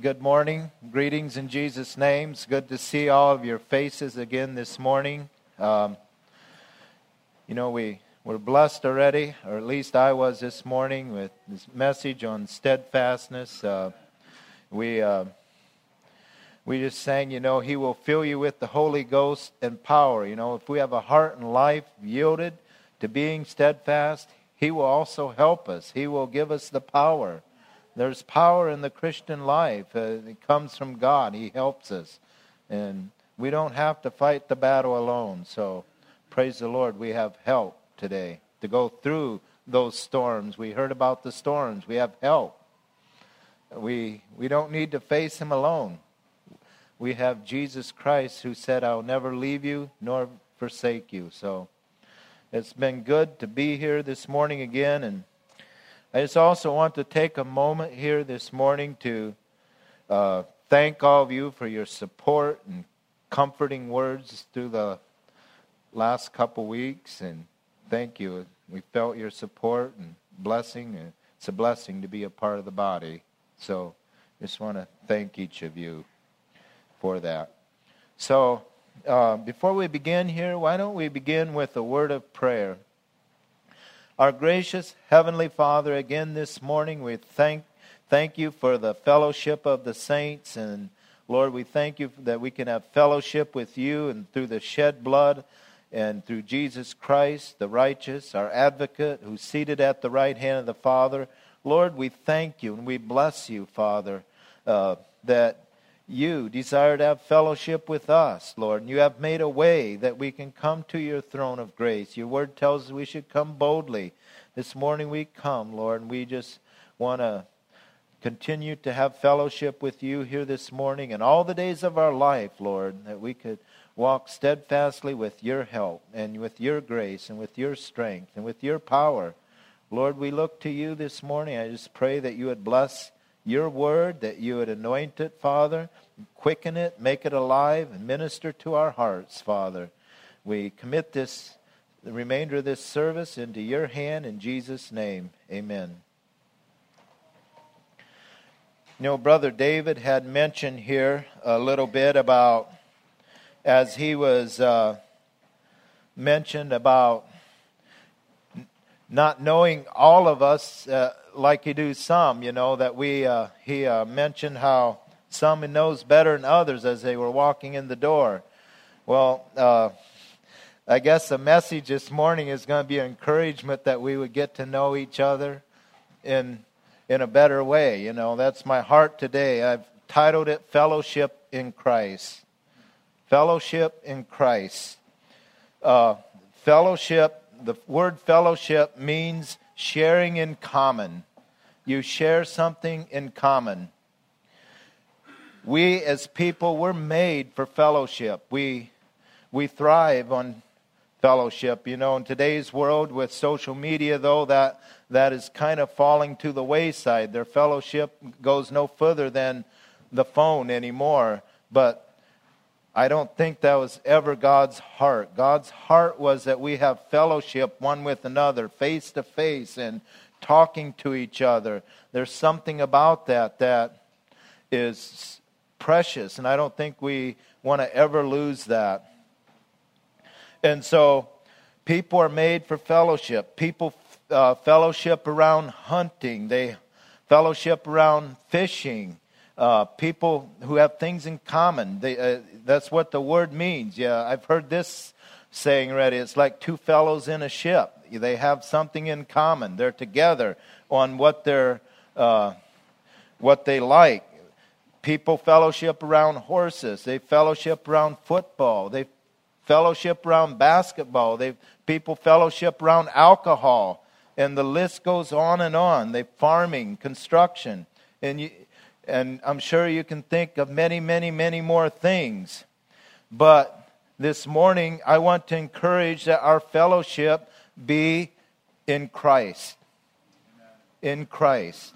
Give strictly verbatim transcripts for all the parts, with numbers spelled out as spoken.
good morning. Greetings in Jesus' name. It's good to see all of your faces again this morning. Um, you know, we were blessed already, or at least I was this morning, with this message on steadfastness. Uh, we uh, we just sang, you know, He will fill you with the Holy Ghost and power. You know, if we have a heart and life yielded to being steadfast, He will also help us. He will give us the power. There's power in the Christian life. Uh, it comes from God. He helps us. And we don't have to fight the battle alone. So praise the Lord, we have help today to go through those storms. We heard about the storms. We have help. We, we don't need to face them alone. We have Jesus Christ who said, I'll never leave you nor forsake you. So it's been good to be here this morning again, and I just also want to take a moment here this morning to uh, thank all of you for your support and comforting words through the last couple weeks, and thank you. We felt your support and blessing, and it's a blessing to be a part of the body. So just want to thank each of you for that. So uh, before we begin here, why don't we begin with a word of prayer? Our gracious Heavenly Father, again this morning we thank thank you for the fellowship of the saints. And Lord, we thank you that we can have fellowship with you and through the shed blood and through Jesus Christ, the righteous, our advocate, who's seated at the right hand of the Father. Lord, we thank you and we bless you, Father, uh, that you desire to have fellowship with us, Lord. And you have made a way that we can come to your throne of grace. Your word tells us we should come boldly. This morning we come, Lord, and we just want to continue to have fellowship with you here this morning and all the days of our life, Lord, that we could walk steadfastly with your help and with your grace and with your strength and with your power. Lord, we look to you this morning. I just pray that you would bless your word, that you would anoint it, Father, quicken it, make it alive, and minister to our hearts, Father. We commit this, the remainder of this service into your hand in Jesus' name. Amen. You know, Brother David had mentioned here a little bit about, as he was uh, mentioned about not knowing all of us uh, like he do some, you know, that we, uh, he uh, mentioned how some he knows better than others as they were walking in the door. Well, uh, I guess the message this morning is going to be an encouragement that we would get to know each other in in a better way. You know, that's my heart today. I've titled it Fellowship in Christ. Fellowship in Christ. Uh, fellowship, the word fellowship means sharing in common. You share something in common. We as people, we're made for fellowship. We we thrive on fellowship. You know, in today's world with social media, though, that that is kind of falling to the wayside. Their fellowship goes no further than the phone anymore. But I don't think that was ever God's heart. God's heart was that we have fellowship one with another, face to face, and talking to each other. There's something about that that is precious, and I don't think we want to ever lose that. And so people are made for fellowship. People uh, fellowship around hunting. They fellowship around fishing. Uh, people who have things in common. They, uh, that's what the word means. Yeah, I've heard this saying already. It's like two fellows in a ship. They have something in common. They're together on what they're, uh, what they like. People fellowship around horses. They fellowship around football. They fellowship around basketball. They people fellowship around alcohol, and the list goes on and on. They farming, construction, and you, and I'm sure you can think of many, many, many more things. But this morning, I want to encourage that our fellowship be in Christ. In Christ.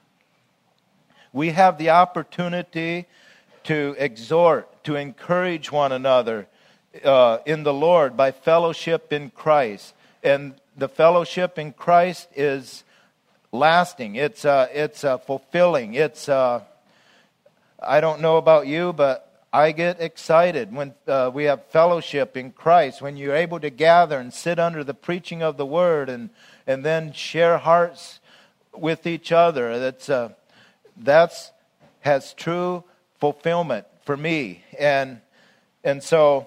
We have the opportunity to exhort, to encourage one another uh, in the Lord by fellowship in Christ. And the fellowship in Christ is lasting. It's uh, it's uh, fulfilling. It's uh, I don't know about you, but I get excited when uh, we have fellowship in Christ, when you're able to gather and sit under the preaching of the Word and, and then share hearts with each other. That's uh, that's has true fulfillment for me. And and so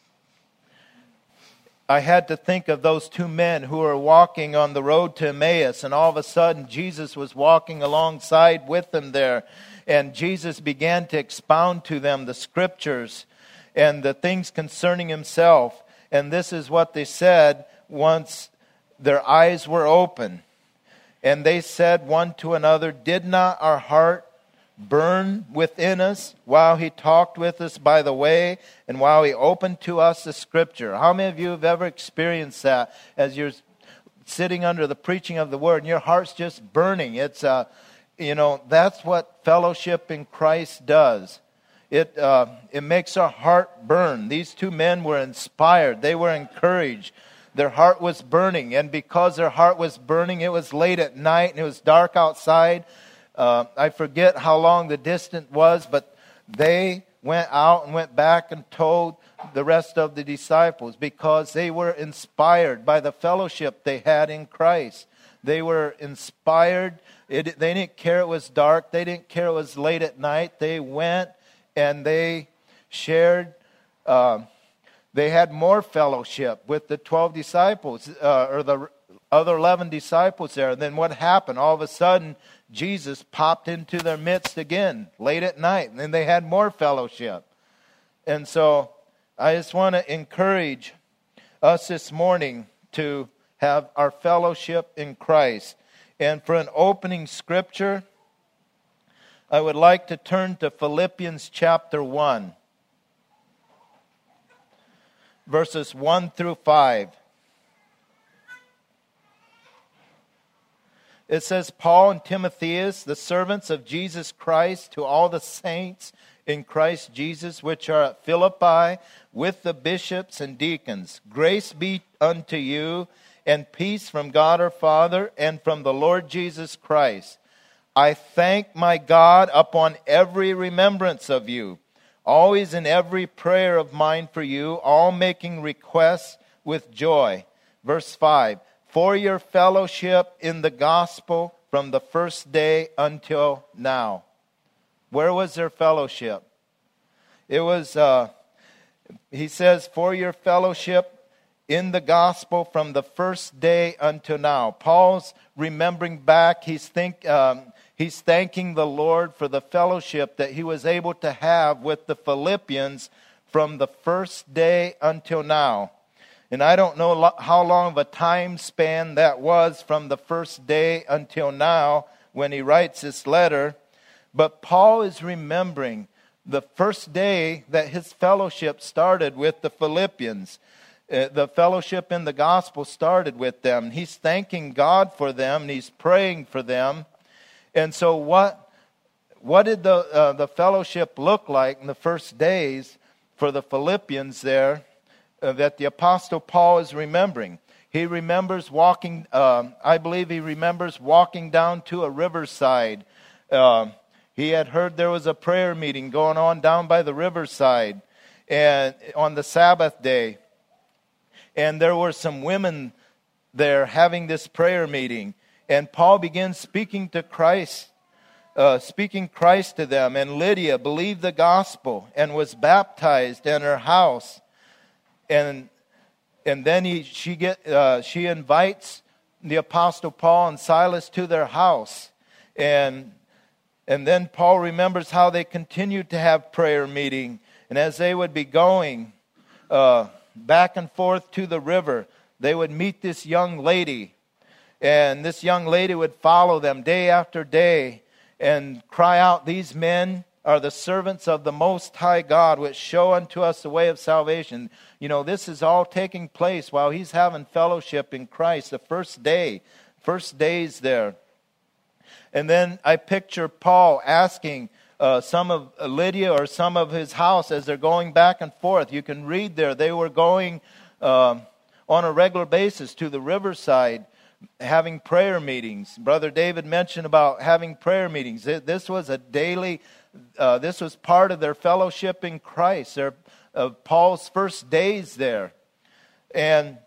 I had to think of those two men who were walking on the road to Emmaus, and all of a sudden Jesus was walking alongside with them there. And Jesus began to expound to them the scriptures and the things concerning himself. And this is what they said once their eyes were open. And they said one to another, "Did not our heart burn within us while he talked with us by the way and while he opened to us the scripture?" How many of you have ever experienced that as you're sitting under the preaching of the word and your heart's just burning? It's uh, you know, that's what fellowship in Christ does. It uh, it makes our heart burn. These two men were inspired. They were encouraged. Their heart was burning. And because their heart was burning, it was late at night and it was dark outside. Uh, I forget how long the distance was, but they went out and went back and told the rest of the disciples because they were inspired by the fellowship they had in Christ. They were inspired. It, they didn't care it was dark. They didn't care it was late at night. They went and they shared. Uh, they had more fellowship with the twelve disciples uh, or the other eleven disciples there. And then what happened? All of a sudden, Jesus popped into their midst again late at night. And then they had more fellowship. And so I just want to encourage us this morning to have our fellowship in Christ. And for an opening scripture, I would like to turn to Philippians chapter one, verses one through five. It says, "Paul and Timotheus, the servants of Jesus Christ, to all the saints in Christ Jesus, which are at Philippi, with the bishops and deacons. Grace be unto you, and peace from God our Father and from the Lord Jesus Christ. I thank my God upon every remembrance of you, always in every prayer of mine for you, all making requests with joy." Verse five, "For your fellowship in the gospel from the first day until now." Where was their fellowship? It was, uh, he says, "For your fellowship in the gospel from the first day until now." Paul's remembering back. He's think um, he's thanking the Lord for the fellowship that he was able to have with the Philippians from the first day until now. And I don't know lo- how long of a time span that was from the first day until now when he writes this letter. But Paul is remembering the first day that his fellowship started with the Philippians. Uh, the fellowship in the gospel started with them. He's thanking God for them, and he's praying for them. And so what what did the uh, the fellowship look like in the first days for the Philippians there uh, that the Apostle Paul is remembering? He remembers walking, uh, I believe he remembers walking down to a riverside. Uh, he had heard there was a prayer meeting going on down by the riverside and on the Sabbath day. And there were some women there having this prayer meeting. And Paul begins speaking to Christ, uh, speaking Christ to them. And Lydia believed the gospel and was baptized in her house. And and then he she get uh, she invites the Apostle Paul and Silas to their house. And and then Paul remembers how they continued to have prayer meeting. And as they would be going Uh, back and forth to the river, they would meet this young lady, and this young lady would follow them day after day and cry out, "These men are the servants of the Most High God, which show unto us the way of salvation." You know, this is all taking place while he's having fellowship in Christ, the first day, first days there. And then I picture Paul asking Uh, some of Lydia or some of his house as they're going back and forth. You can read there, they were going uh, on a regular basis to the riverside, having prayer meetings. Brother David mentioned about having prayer meetings. This was a daily uh, this was part of their fellowship in Christ, their, uh, Paul's first days there. And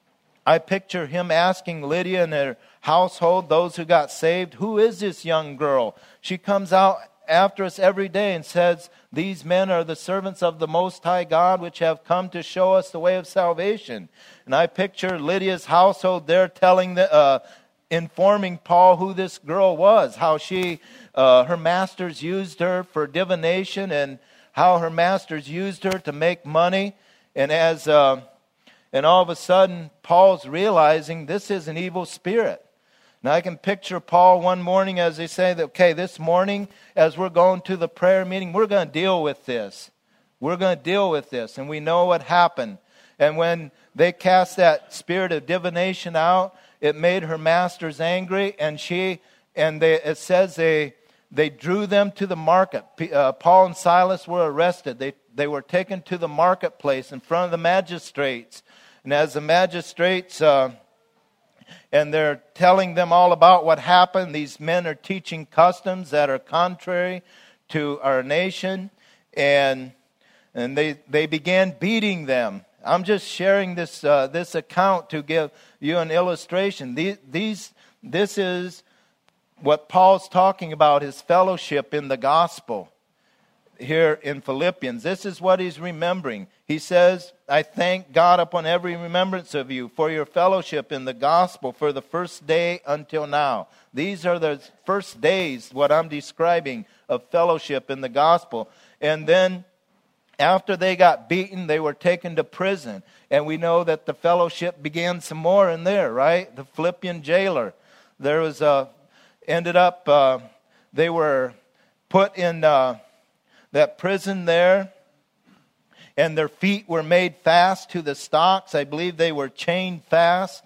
I picture him asking Lydia and their household, those who got saved, who is this young girl? She comes out after us every day and says, these men are the servants of the Most High God, which have come to show us the way of salvation. And I picture Lydia's household there telling the, uh, informing Paul who this girl was, how she, uh, her masters used her for divination, and how her masters used her to make money. And as uh, and all of a sudden, Paul's realizing this is an evil spirit. Now I can picture Paul one morning as they say that, okay, this morning as we're going to the prayer meeting, we're going to deal with this. We're going to deal with this. And we know what happened. And when they cast that spirit of divination out, it made her masters angry, and she and they, it says they they drew them to the market. Uh, Paul and Silas were arrested. They they were taken to the marketplace in front of the magistrates. And as the magistrates uh, and they're telling them all about what happened, these men are teaching customs that are contrary to our nation, and and they they began beating them. I'm just sharing this uh, this account to give you an illustration. These, these this is what Paul's talking about, his fellowship in the gospel here in Philippians. This is what he's remembering. He says, I thank God upon every remembrance of you for your fellowship in the gospel for the first day until now. These are the first days, what I'm describing, of fellowship in the gospel. And then after they got beaten, they were taken to prison. And we know that the fellowship began some more in there, right? The Philippian jailer. There was a, ended up, uh, they were put in uh, that prison there. And their feet were made fast to the stocks. I believe they were chained fast.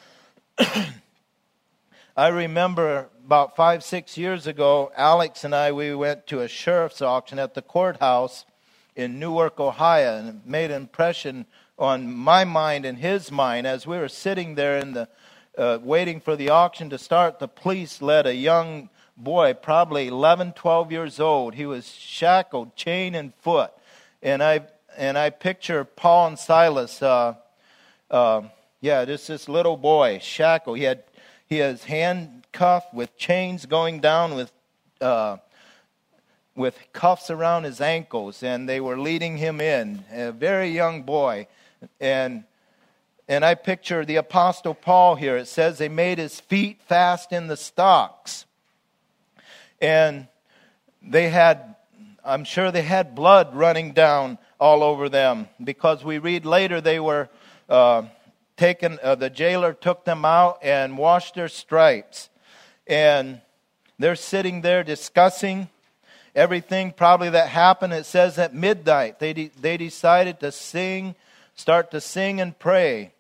I remember about five, six years ago, Alex and I, we went to a sheriff's auction at the courthouse in Newark, Ohio, and it made an impression on my mind and his mind. As we were sitting there in the uh, waiting for the auction to start, the police led a young boy, probably eleven, twelve years old. He was shackled, chain and foot. And I and I picture Paul and Silas, uh, uh, yeah, just this little boy, shackled. He had he has handcuffed with chains going down with uh, with cuffs around his ankles, and they were leading him in, a very young boy. And and I picture the Apostle Paul here. It says they made his feet fast in the stocks. And they had, I'm sure they had blood running down all over them, because we read later they were uh, taken, uh, the jailer took them out and washed their stripes. And they're sitting there discussing everything probably that happened. It says at midnight they de- they decided to sing, start to sing and pray.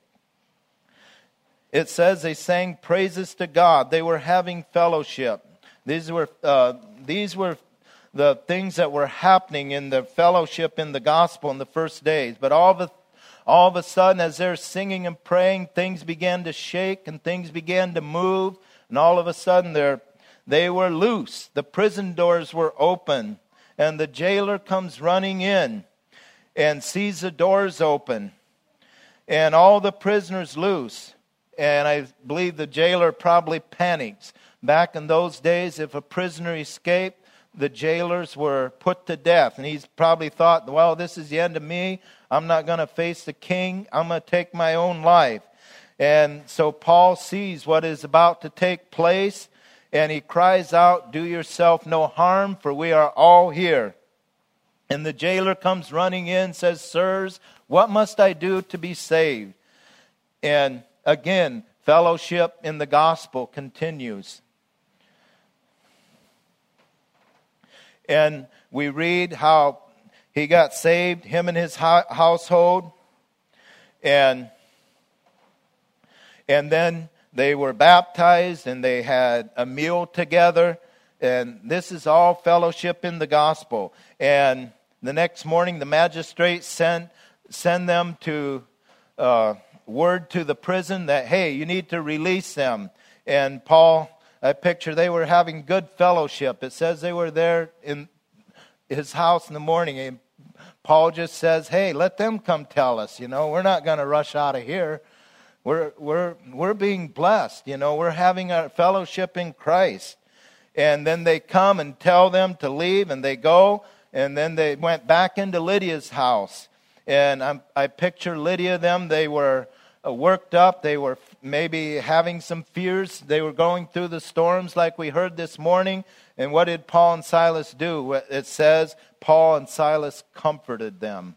It says they sang praises to God. They were having fellowship. These were uh, these were the things that were happening in the fellowship in the gospel in the first days. But all of a, all of a sudden, as they're singing and praying, things began to shake and things began to move. And all of a sudden, they're They were loose. The prison doors were open. And the jailer comes running in and sees the doors open. And all the prisoners loose. And I believe the jailer probably panics. Back in those days, if a prisoner escaped, the jailers were put to death. And he's probably thought, well, this is the end of me. I'm not going to face the king. I'm going to take my own life. And so Paul sees what is about to take place. And he cries out, do yourself no harm, for we are all here. And the jailer comes running in, says, sirs, what must I do to be saved? And again, fellowship in the gospel continues. And we read how he got saved, him and his household. And, and then they were baptized and they had a meal together. And this is all fellowship in the gospel. And the next morning, the magistrates send, send them to uh, word to the prison that, hey, you need to release them. And Paul, I picture they were having good fellowship. It says they were there in his house in the morning. And Paul just says, hey, let them come tell us. You know, we're not going to rush out of here. We're, we're, we're being blessed. You know, we're having a fellowship in Christ. And then they come and tell them to leave, and they go. And then they went back into Lydia's house. And I'm, I picture Lydia, them, they were uh, worked up. They were maybe having some fears. They were going through the storms like we heard this morning. And what did Paul and Silas do? It says Paul and Silas comforted them.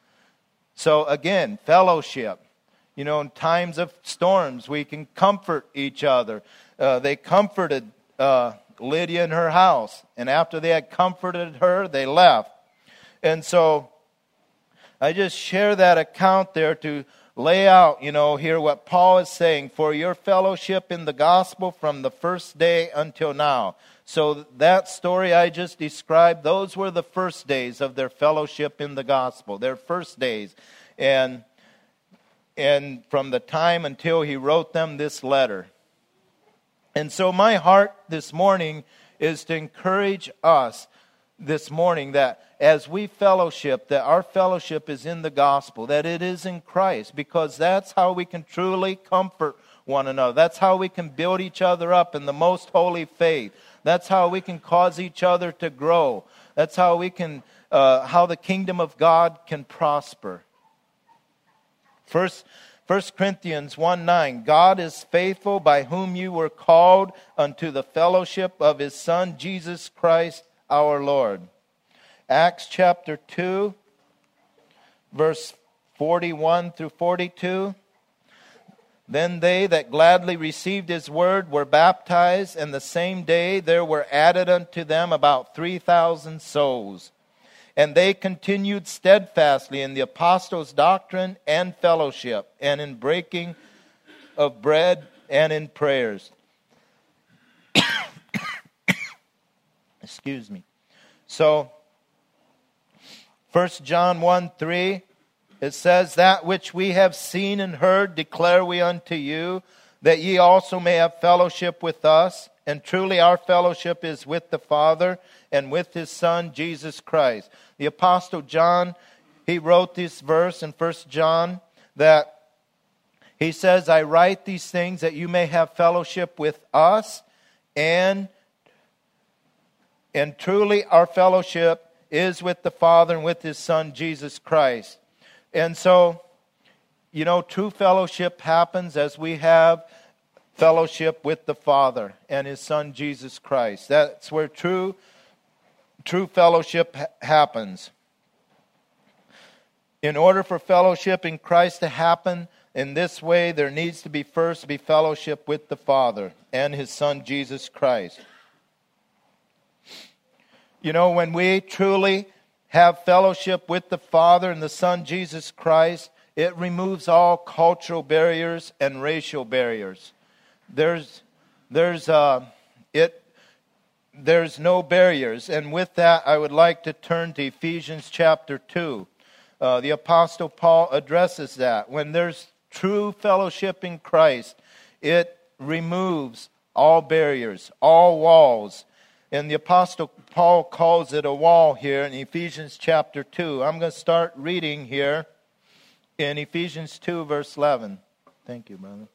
So again, fellowship. You know, in times of storms, we can comfort each other. Uh, they comforted uh, Lydia in her house. And after they had comforted her, they left. And so I just share that account there to lay out, you know, here what Paul is saying, for your fellowship in the gospel from the first day until now. So that story I just described, those were the first days of their fellowship in the gospel, their first days. And, and from the time until he wrote them this letter. And so my heart this morning is to encourage us this morning that as we fellowship, that our fellowship is in the gospel, that it is in Christ, because that's how we can truly comfort one another. That's how we can build each other up in the most holy faith. That's how we can cause each other to grow. That's how we can, uh, how the kingdom of God can prosper. First, First Corinthians one nine, God is faithful, by whom you were called unto the fellowship of his Son, Jesus Christ our Lord. Acts chapter two, verse forty-one through forty-two. Then they that gladly received his word were baptized, and the same day there were added unto them about three thousand souls. And they continued steadfastly in the apostles' doctrine and fellowship, and in breaking of bread and in prayers. Excuse me. So, First John one three, it says, that which we have seen and heard declare we unto you, that ye also may have fellowship with us. And truly our fellowship is with the Father and with his Son, Jesus Christ. The Apostle John, he wrote this verse in First John that he says, I write these things that you may have fellowship with us, and, and truly our fellowship is with the Father and with his Son, Jesus Christ. And so, you know, true fellowship happens as we have fellowship with the Father and his Son, Jesus Christ. That's where true, true fellowship ha- happens. In order for fellowship in Christ to happen in this way, there needs to be first be fellowship with the Father and his Son, Jesus Christ. You know, when we truly have fellowship with the Father and the Son, Jesus Christ, it removes all cultural barriers and racial barriers. There's, there's, uh, it, there's no barriers. And with that, I would like to turn to Ephesians chapter two. Uh, the Apostle Paul addresses that. When there's true fellowship in Christ, it removes all barriers, all walls. And the Apostle Paul calls it a wall here in Ephesians chapter two. I'm going to start reading here in Ephesians two, verse eleven. Thank you, brother.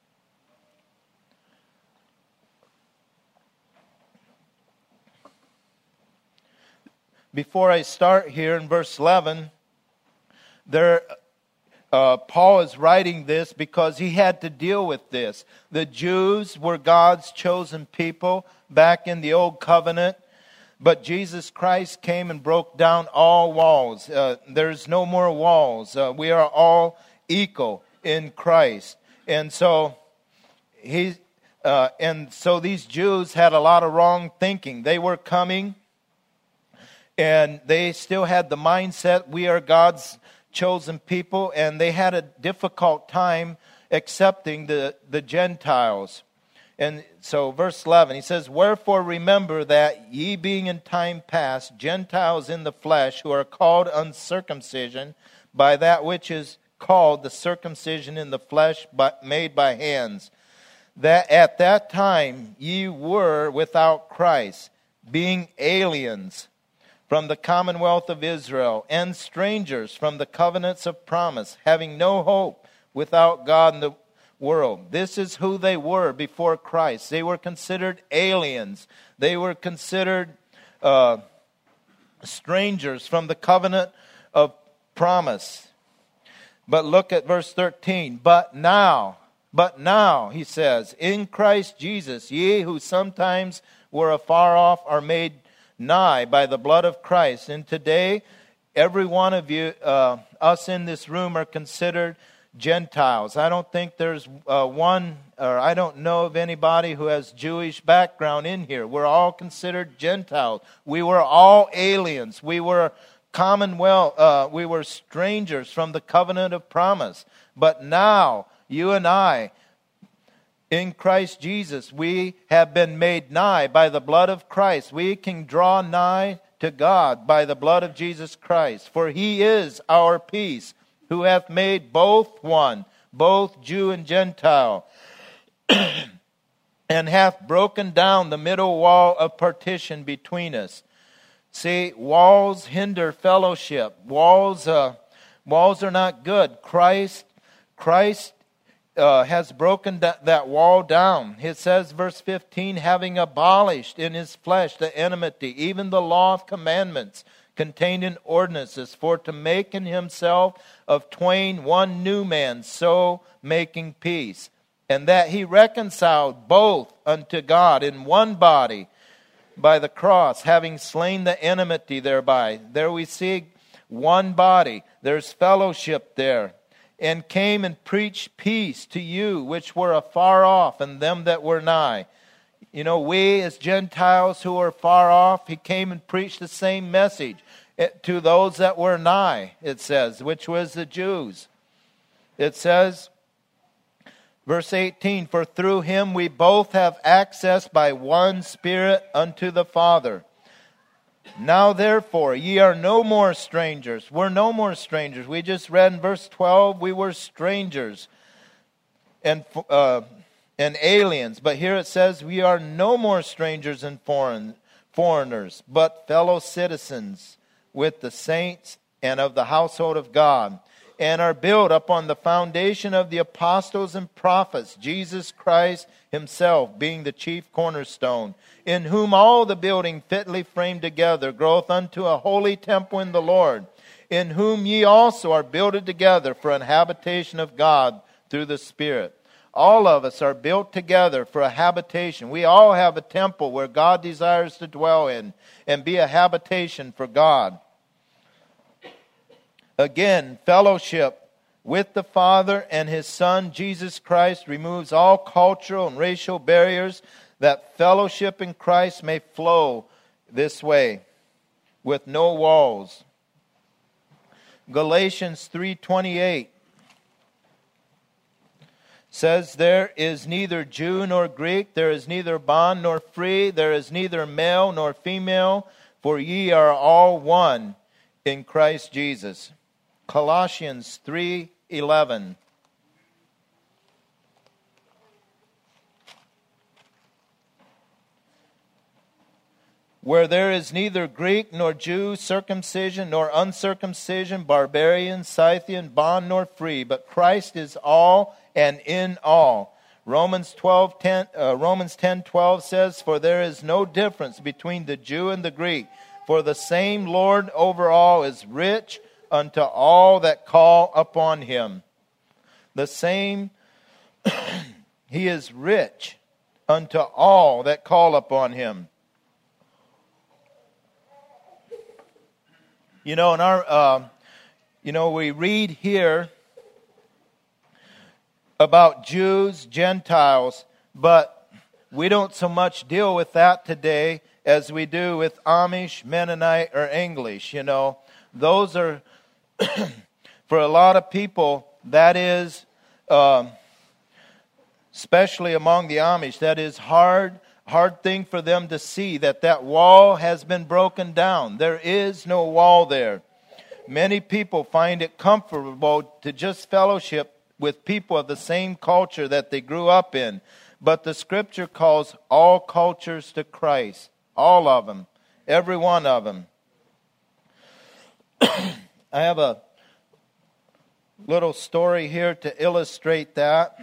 Before I start here in verse eleven, there, uh, Paul is writing this because he had to deal with this. The Jews were God's chosen people back in the old covenant, but Jesus Christ came and broke down all walls. Uh, there's no more walls. Uh, we are all equal in Christ, and so he, uh, and so these Jews had a lot of wrong thinking. They were coming. And they still had the mindset, we are God's chosen people, and they had a difficult time accepting the, the Gentiles. And so verse eleven, he says, wherefore remember that ye being in time past Gentiles in the flesh, who are called uncircumcision by that which is called the circumcision in the flesh, but made by hands, that at that time ye were without Christ, being aliens from the commonwealth of Israel, and strangers from the covenants of promise, having no hope without God in the world. This is who they were before Christ. They were considered aliens. They were considered uh, strangers from the covenant of promise. But look at verse thirteen. But now, but now, he says, in Christ Jesus, ye who sometimes were afar off are made nigh by the blood of Christ. And today, every one of you, uh, us in this room, are considered Gentiles. I don't think there's uh, one, or I don't know of anybody who has Jewish background in here. We're all considered Gentiles. We were all aliens. We were commonwealth. Uh, we were strangers from the covenant of promise. But now, you and I, in Christ Jesus, we have been made nigh by the blood of Christ. We can draw nigh to God by the blood of Jesus Christ. For he is our peace, who hath made both one, both Jew and Gentile, and hath broken down the middle wall of partition between us. See, walls hinder fellowship. Walls, uh, walls are not good. Christ, Christ uh, has broken that, that wall down. It says, verse fifteen, having abolished in his flesh the enmity, even the law of commandments contained in ordinances, for to make in himself of twain one new man, so making peace, and that he reconciled both unto God in one body by the cross, having slain the enmity thereby. There we see one body. There's fellowship there. And came and preached peace to you which were afar off, and them that were nigh. You know, we as Gentiles who are far off, he came and preached the same message to those that were nigh, it says, which was the Jews. It says, verse eighteen, for through him we both have access by one Spirit unto the Father. Now therefore, ye are no more strangers. We're no more strangers. We just read in verse twelve, we were strangers and uh, and aliens. But here it says, we are no more strangers and foreign foreigners, but fellow citizens with the saints and of the household of God, and are built upon the foundation of the apostles and prophets, Jesus Christ himself being the chief cornerstone, in whom all the building fitly framed together groweth unto a holy temple in the Lord, in whom ye also are builded together for an habitation of God through the Spirit. All of us are built together for a habitation. We all have a temple where God desires to dwell in and be a habitation for God. Again, fellowship with the Father and his Son, Jesus Christ, removes all cultural and racial barriers, that fellowship in Christ may flow this way, with no walls. Galatians three twenty-eight says, there is neither Jew nor Greek, there is neither bond nor free, there is neither male nor female, for ye are all one in Christ Jesus. Colossians three eleven. Where there is neither Greek nor Jew, circumcision nor uncircumcision, barbarian, Scythian, bond nor free, but Christ is all and in all. Romans twelve ten, uh, Romans ten twelve says, for there is no difference between the Jew and the Greek, for the same Lord over all is rich unto all that call upon him. The same, he is rich unto all that call upon him. You know, in our, uh, you know, we read here about Jews, Gentiles, but we don't so much deal with that today as we do with Amish, Mennonite, or English. You know, those are, for a lot of people, that is, um, especially among the Amish, that is hard, hard thing for them to see, that that wall has been broken down. There is no wall there. Many people find it comfortable to just fellowship with people of the same culture that they grew up in. But the Scripture calls all cultures to Christ. All of them. Every one of them. I have a little story here to illustrate that.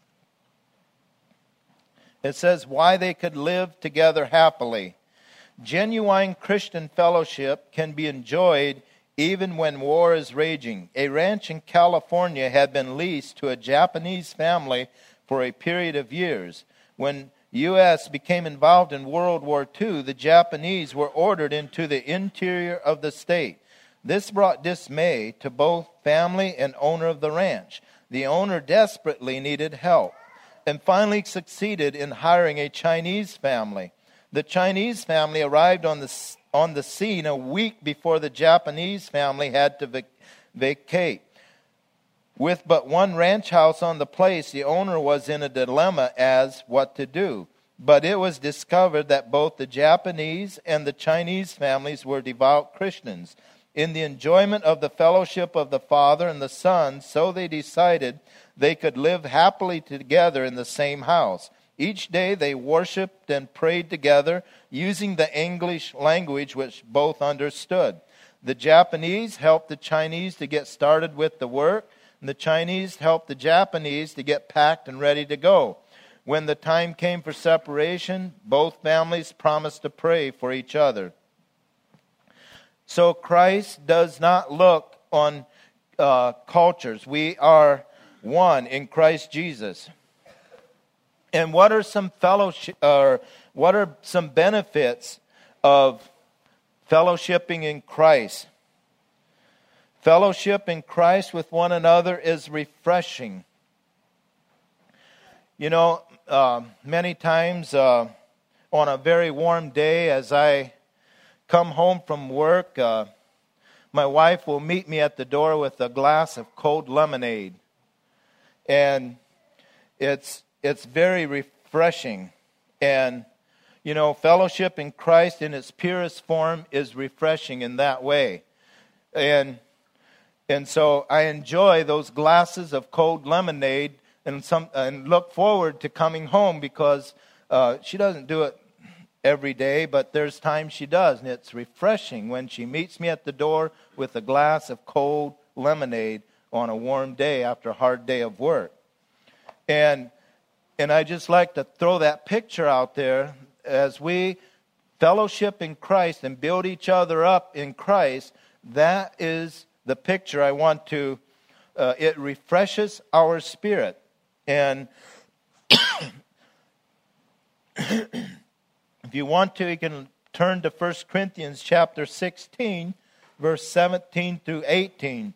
It says, why they could live together happily. Genuine Christian fellowship can be enjoyed even when war is raging. A ranch in California had been leased to a Japanese family for a period of years. When U S became involved in World War Two, the Japanese were ordered into the interior of the state. This brought dismay to both family and owner of the ranch. The owner desperately needed help and finally succeeded in hiring a Chinese family. The Chinese family arrived on the on the scene a week before the Japanese family had to vac- vacate. With but one ranch house on the place, the owner was in a dilemma as what to do. But it was discovered that both the Japanese and the Chinese families were devout Christians. In the enjoyment of the fellowship of the Father and the Son, so they decided they could live happily together in the same house. Each day they worshiped and prayed together using the English language which both understood. The Japanese helped the Chinese to get started with the work, and the Chinese helped the Japanese to get packed and ready to go. When the time came for separation, both families promised to pray for each other. So Christ does not look on uh, cultures. We are one in Christ Jesus. And what are some fellowship, or what are some benefits of fellowshipping in Christ? Fellowship in Christ with one another is refreshing. You know, uh, many times uh, on a very warm day, as I come home from work, uh, my wife will meet me at the door with a glass of cold lemonade, and it's it's very refreshing. And you know, fellowship in Christ in its purest form is refreshing in that way, and and so I enjoy those glasses of cold lemonade, and some and look forward to coming home because uh, she doesn't do it every day, but there's times she does, and it's refreshing when she meets me at the door with a glass of cold lemonade on a warm day after a hard day of work. And and I just like to throw that picture out there as we fellowship in Christ and build each other up in Christ. That is the picture I want to, uh, it refreshes our spirit. And if you want to, you can turn to First Corinthians chapter sixteen, verse seventeen through eighteen.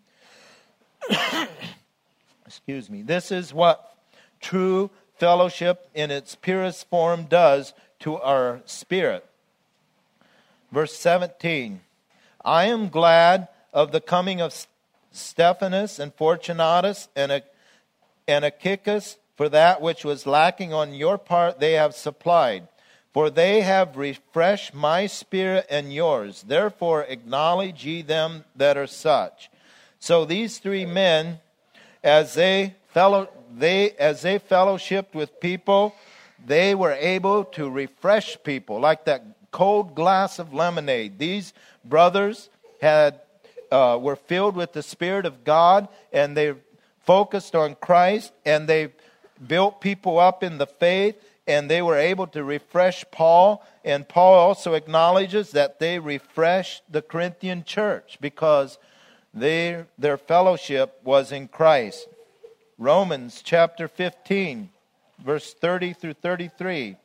Excuse me. This is what true fellowship in its purest form does to our spirit. Verse seventeen. I am glad of the coming of Stephanas and Fortunatus and Achaicus, for that which was lacking on your part they have supplied. For they have refreshed my spirit and yours. Therefore acknowledge ye them that are such. So these three men, as they fellow, they as they fellowshiped with people, they were able to refresh people like that cold glass of lemonade. These brothers had uh, were filled with the Spirit of God, and they focused on Christ, and they built people up in the faith. And they were able to refresh Paul. And Paul also acknowledges that they refreshed the Corinthian church because they, their fellowship was in Christ. Romans chapter fifteen, verse thirty through thirty-three.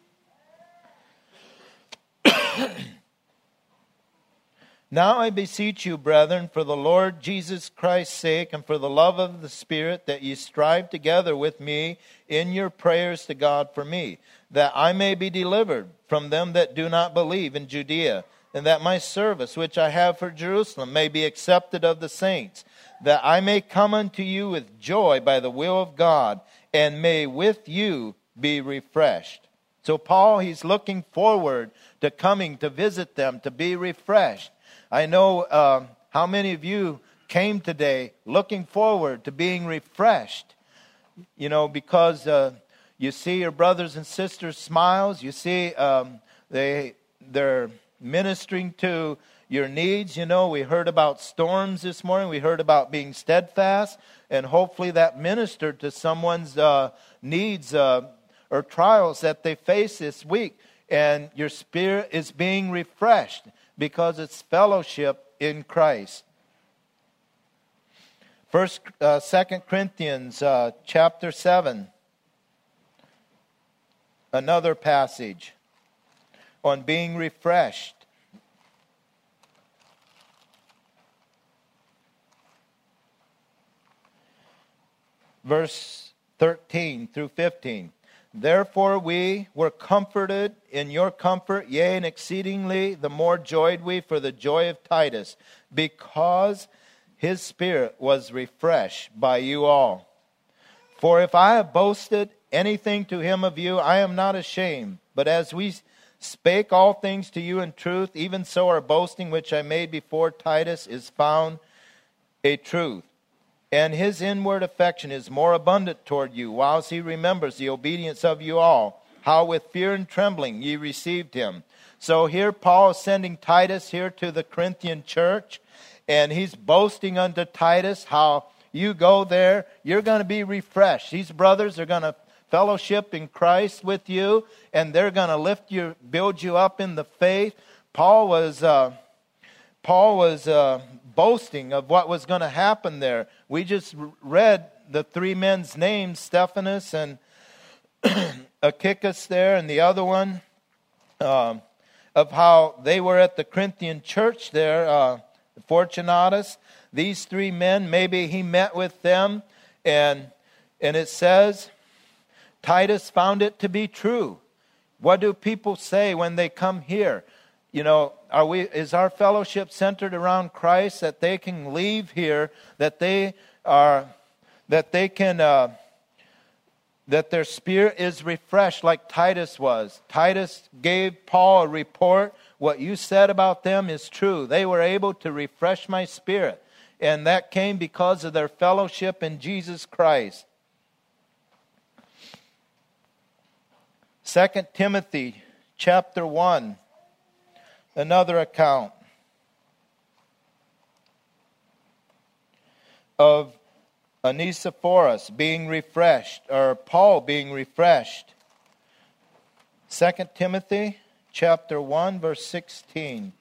Now I beseech you, brethren, for the Lord Jesus Christ's sake and for the love of the Spirit, that ye strive together with me in your prayers to God for me, that I may be delivered from them that do not believe in Judea, and that my service which I have for Jerusalem may be accepted of the saints, that I may come unto you with joy by the will of God, and may with you be refreshed. So Paul, he's looking forward to coming to visit them, to be refreshed. I know uh, how many of you came today looking forward to being refreshed, you know, because uh, you see your brothers and sisters' smiles. You see um, they, they're ministering to your needs. You know, we heard about storms this morning. We heard about being steadfast. And hopefully that ministered to someone's uh, needs uh, or trials that they face this week. And your spirit is being refreshed because it's fellowship in Christ. First, uh, Second Corinthians uh, chapter seven. Another passage on being refreshed. Verse thirteen through fifteen. Therefore we were comforted in your comfort, yea, and exceedingly the more joyed we for the joy of Titus, because his spirit was refreshed by you all. For if I have boasted anything to him of you, I am not ashamed. But as we spake all things to you in truth, even so our boasting which I made before Titus is found a truth. And his inward affection is more abundant toward you, whilst he remembers the obedience of you all, how with fear and trembling ye received him. So here Paul is sending Titus here to the Corinthian church, and he's boasting unto Titus how you go there, you're going to be refreshed. These brothers are going to fellowship in Christ with you, and they're going to lift you, build you up in the faith. Paul was uh, Paul was uh, boasting of what was going to happen there. We just read the three men's names, Stephanus and Achaicus there, and the other one, uh, of how they were at the Corinthian church there, uh, Fortunatus. These three men, maybe he met with them, and and it says Titus found it to be true. What do people say when they come here? You know, are we? Is our fellowship centered around Christ, that they can leave here, that they are, that they can, uh, that their spirit is refreshed like Titus was. Titus gave Paul a report. What you said about them is true. They were able to refresh my spirit. And that came because of their fellowship in Jesus Christ. Second Timothy chapter one. Another account of Onesiphorus being refreshed, or Paul being refreshed. Second Timothy chapter one, verse sixteen.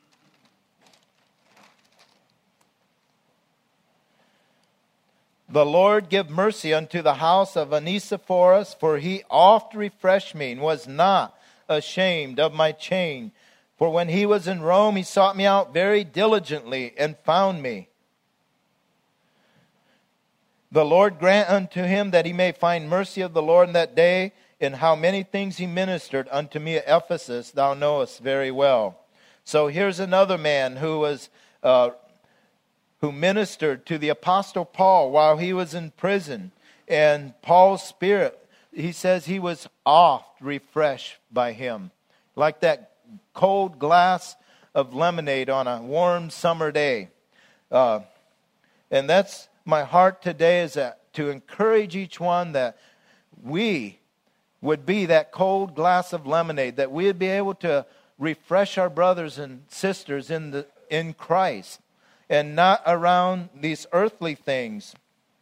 The Lord give mercy unto the house of Onesiphorus, for he oft refreshed me, and was not ashamed of my chain. For when he was in Rome, he sought me out very diligently, and found me. The Lord grant unto him that he may find mercy of the Lord in that day, in how many things he ministered unto me at Ephesus, thou knowest very well. So here's another man who was uh, who ministered to the Apostle Paul while he was in prison. And Paul's spirit, he says he was oft refreshed by him. Like that cold glass of lemonade on a warm summer day. Uh, and that's my heart today, is that to encourage each one that we would be that cold glass of lemonade, that we would be able to refresh our brothers and sisters in the in Christ, and not around these earthly things.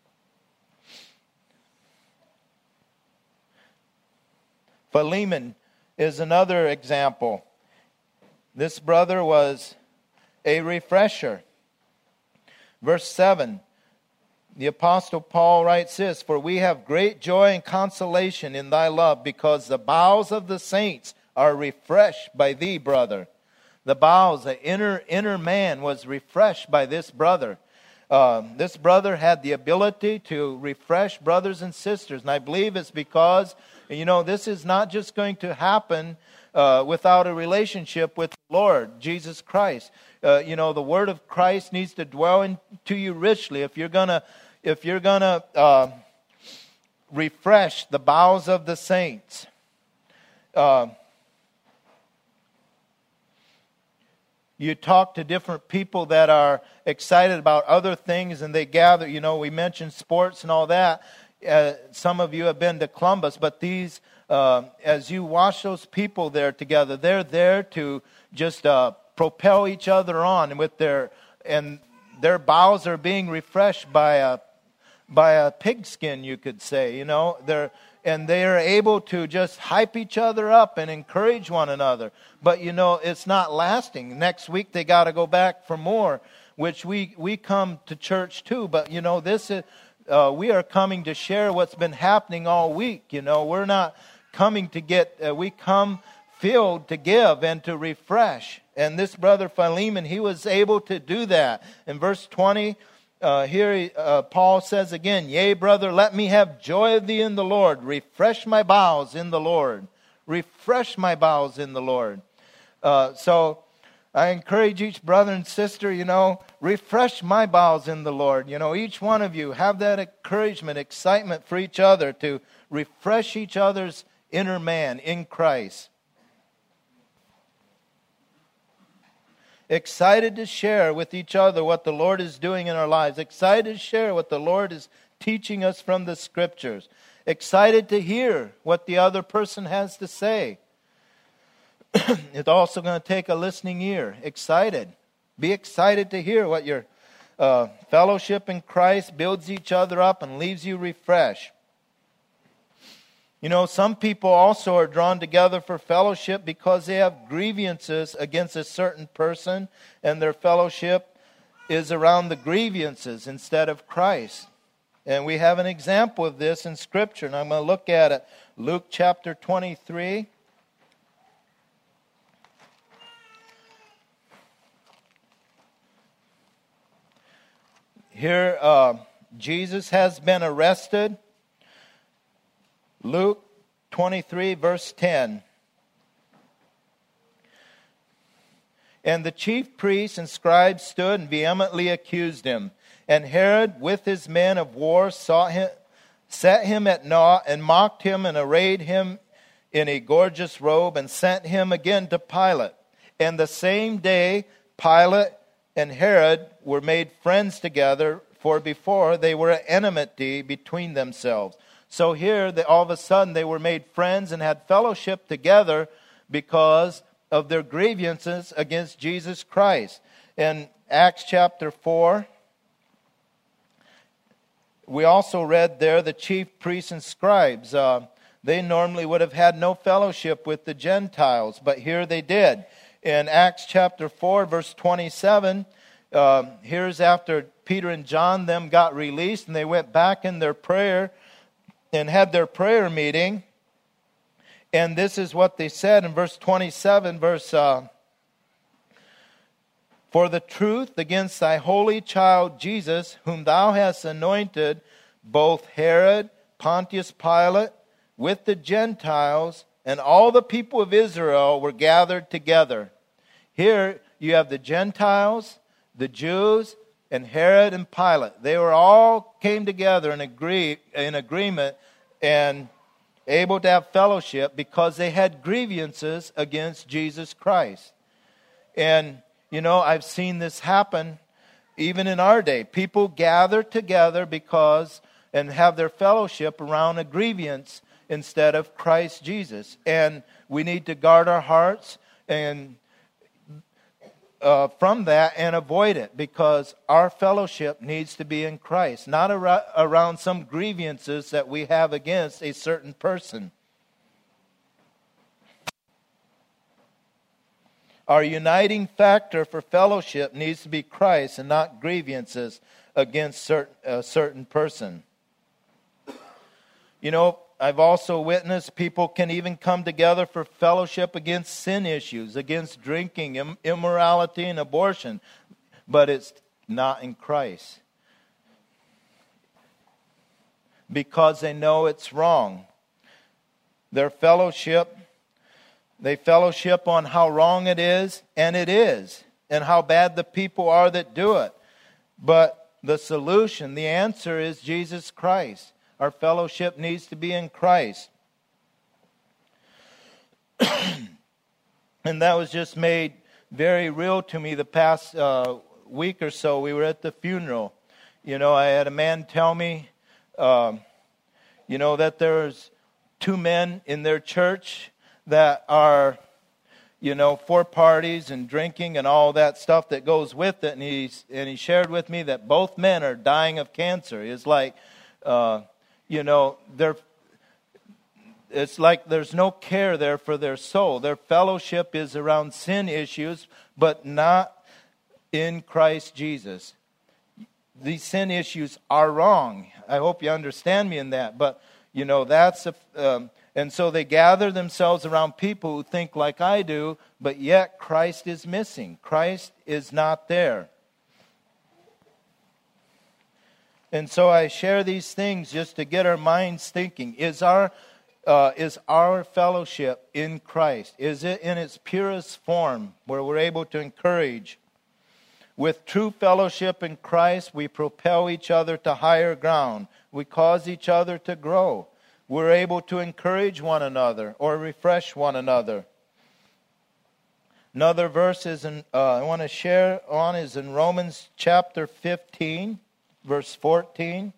Philemon is another example. This brother was a refresher. Verse seven, the Apostle Paul writes this, For we have great joy and consolation in thy love, because the bowels of the saints are refreshed by thee, brother. The bowels, the inner inner man was refreshed by this brother. Uh, this brother had the ability to refresh brothers and sisters. And I believe it's because, you know, this is not just going to happen uh, without a relationship with the Lord, Jesus Christ. Uh, you know, the word of Christ needs to dwell into you richly. If you're gonna, if you're gonna uh, refresh the bowels of the saints, uh, you talk to different people that are excited about other things, and they gather. You know, we mentioned sports and all that. Uh, some of you have been to Columbus, but these, uh, as you watch those people there together, they're there to just uh, propel each other on, and with their and their bowels are being refreshed by a by a pigskin, you could say. You know, they're and they are able to just hype each other up and encourage one another. But you know, it's not lasting. Next week they got to go back for more, which we we come to church too. But you know, this is uh, we are coming to share what's been happening all week. You know, we're not coming to get. Uh, we come filled to give and to refresh. And this brother Philemon, he was able to do that. In verse twenty, uh, here uh, Paul says again, "Yea, brother, let me have joy of thee in the Lord. Refresh my bowels in the Lord. Refresh my bowels in the Lord." Uh, so I encourage each brother and sister, you know, refresh my bowels in the Lord. You know, each one of you have that encouragement, excitement for each other to refresh each other's inner man in Christ. Excited to share with each other what the Lord is doing in our lives. Excited to share what the Lord is teaching us from the Scriptures. Excited to hear what the other person has to say. It's also going to take a listening ear. Excited. Be excited to hear what your uh, fellowship in Christ builds each other up and leaves you refreshed. You know, some people also are drawn together for fellowship because they have grievances against a certain person, and their fellowship is around the grievances instead of Christ. And we have an example of this in Scripture, and I'm going to look at it. Luke chapter twenty-three. Here, uh, Jesus has been arrested. Luke twenty-three, verse ten. "And the chief priests and scribes stood and vehemently accused him. And Herod, with his men of war, sought him, set him at naught, and mocked him, and arrayed him in a gorgeous robe, and sent him again to Pilate. And the same day Pilate and Herod were made friends together, for before they were at enmity between themselves." So here, they, all of a sudden, they were made friends and had fellowship together because of their grievances against Jesus Christ. In Acts chapter four, we also read there the chief priests and scribes. Uh, they normally would have had no fellowship with the Gentiles, but here they did. In Acts chapter four, verse twenty-seven, uh, here's after Peter and John them got released, and they went back in their prayer and had their prayer meeting. And this is what they said in verse twenty-seven, verse, uh, "For the truth against thy holy child Jesus, whom thou hast anointed, both Herod, Pontius Pilate, with the Gentiles, and all the people of Israel were gathered together." Here you have the Gentiles, the Jews, and Herod and Pilate. They were all came together and agree in agreement and able to have fellowship because they had grievances against Jesus Christ. And, you know, I've seen this happen even in our day. People gather together because and have their fellowship around a grievance instead of Christ Jesus. And we need to guard our hearts and Uh, from that and avoid it, because our fellowship needs to be in Christ, not ar- around some grievances that we have against a certain person. Our uniting factor for fellowship needs to be Christ and not grievances against certain, a certain person. You know, I've also witnessed people can even come together for fellowship against sin issues, against drinking, im- immorality, and abortion. But it's not in Christ. Because they know it's wrong. Their fellowship, they fellowship on how wrong it is, and it is, and how bad the people are that do it. But the solution, the answer is Jesus Christ. Our fellowship needs to be in Christ. And that was just made very real to me the past uh, week or so. We were at the funeral. You know, I had a man tell me, um, you know, that there's two men in their church that are, you know, for parties and drinking and all that stuff that goes with it. And he, and he shared with me that both men are dying of cancer. It's like, uh, you know, they're, it's like there's no care there for their soul. Their fellowship is around sin issues, but not in Christ Jesus. These sin issues are wrong. I hope you understand me in that. But, you know, that's a... Um, And so they gather themselves around people who think like I do, but yet Christ is missing. Christ is not there. And so I share these things just to get our minds thinking. Is our, uh, is our fellowship in Christ? Is it in its purest form where we're able to encourage? With true fellowship in Christ, we propel each other to higher ground. We cause each other to grow. We're able to encourage one another or refresh one another. Another verse is in, uh, I want to share on is in Romans chapter fifteen, verse fourteen.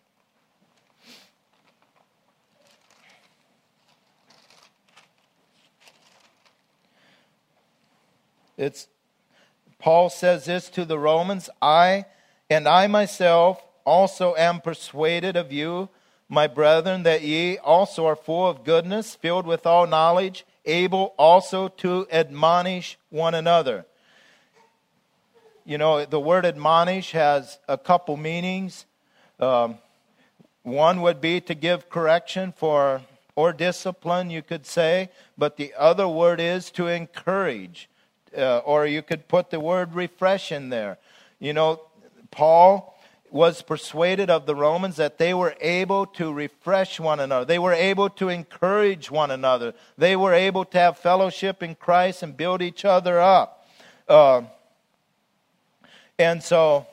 It's Paul says this to the Romans, I and I myself also am persuaded of you, my brethren, that ye also are full of goodness, filled with all knowledge, able also to admonish one another. You know, the word admonish has a couple meanings. Um, one would be to give correction for, or discipline, you could say. But the other word is to encourage. Uh, or you could put the word refresh in there. You know, Paul was persuaded of the Romans that they were able to refresh one another. They were able to encourage one another. They were able to have fellowship in Christ and build each other up. Uh, and so,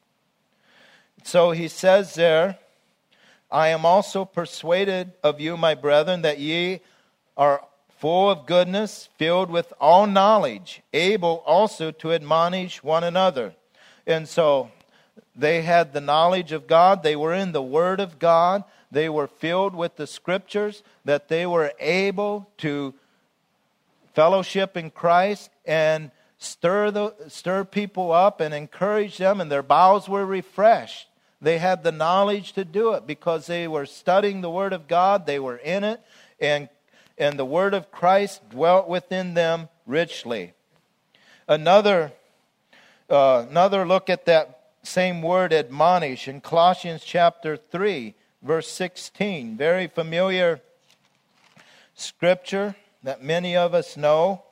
so he says there, I am also persuaded of you, my brethren, that ye are full of goodness, filled with all knowledge, able also to admonish one another. And so they had the knowledge of God. They were in the Word of God. They were filled with the Scriptures, that they were able to fellowship in Christ and stir the stir people up and encourage them, and their bowels were refreshed. They had the knowledge to do it because they were studying the Word of God. They were in it, and and the Word of Christ dwelt within them richly. Another uh, another look at that same word admonish in Colossians chapter three, verse sixteen. Very familiar scripture that many of us know.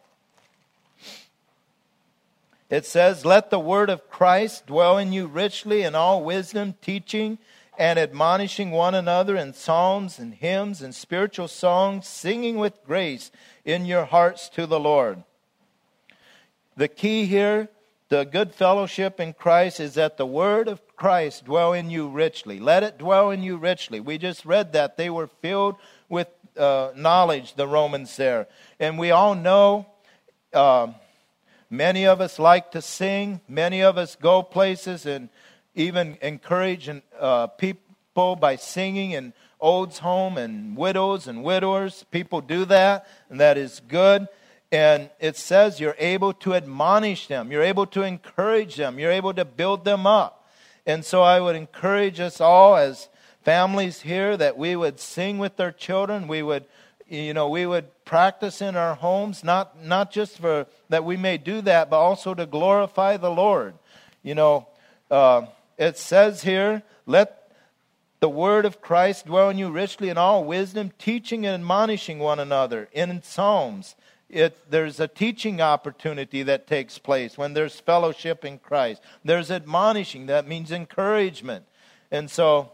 It says, let the word of Christ dwell in you richly in all wisdom, teaching and admonishing one another in psalms and hymns and spiritual songs, singing with grace in your hearts to the Lord. The key here, the good fellowship in Christ, is that the word of Christ dwell in you richly. Let it dwell in you richly. We just read that. They were filled with uh, knowledge, the Romans there. And we all know, uh, many of us like to sing. Many of us go places and even encourage uh, people by singing in Old's home and widows and widowers. People do that, and that is good. And it says you're able to admonish them. You're able to encourage them. You're able to build them up. And so I would encourage us all as families here that we would sing with our children. We would, you know, we would practice in our homes, not, not just for that we may do that, but also to glorify the Lord. You know, uh, it says here, let the word of Christ dwell in you richly in all wisdom, teaching and admonishing one another in psalms. It, there's a teaching opportunity that takes place when there's fellowship in Christ. There's admonishing. That means encouragement. And so,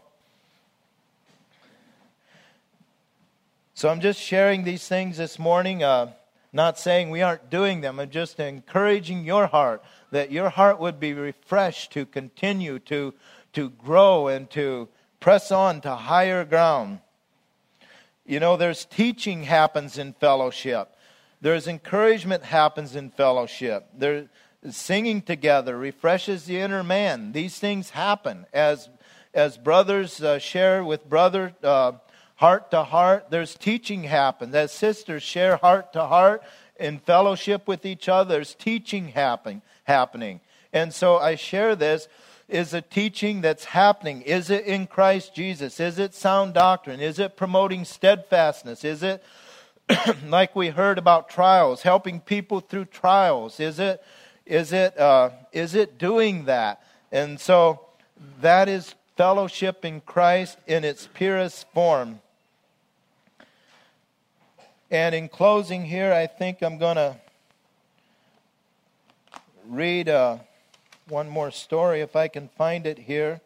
so I'm just sharing these things this morning, uh, not saying we aren't doing them. I'm just encouraging your heart, that your heart would be refreshed to continue to, to grow and to press on to higher ground. You know, there's teaching happens in fellowship. There's encouragement happens in fellowship. There's singing together refreshes the inner man. These things happen as as brothers uh, share with brother uh, heart to heart. There's teaching happens as sisters share heart to heart, in fellowship with each other. There's teaching happen, happening. And so I share this. Is a teaching that's happening? Is it in Christ Jesus? Is it sound doctrine? Is it promoting steadfastness? Is it, like we heard about trials, helping people through trials? Is it, is it, uh, is it doing that? And so that is fellowship in Christ in its purest form. And in closing here, I think I'm going to read Uh, one more story, if I can find it here.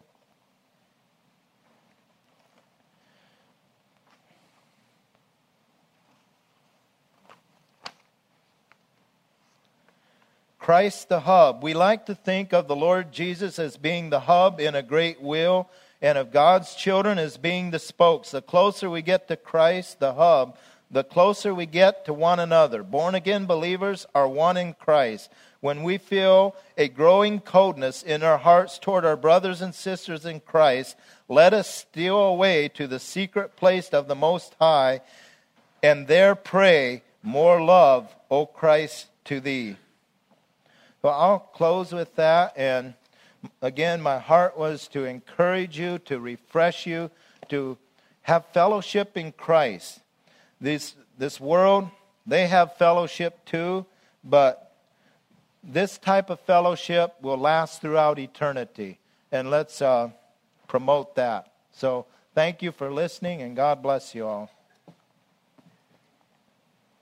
Christ the hub. We like to think of the Lord Jesus as being the hub in a great wheel, and of God's children as being the spokes. The closer we get to Christ, the hub, the closer we get to one another. Born-again believers are one in Christ. When we feel a growing coldness in our hearts toward our brothers and sisters in Christ, let us steal away to the secret place of the Most High, and there pray, more love, O Christ, to thee. So I'll close with that. And again, my heart was to encourage you, to refresh you, to have fellowship in Christ. This, this world, they have fellowship too, but this type of fellowship will last throughout eternity. And let's uh, promote that. So thank you for listening, and God bless you all.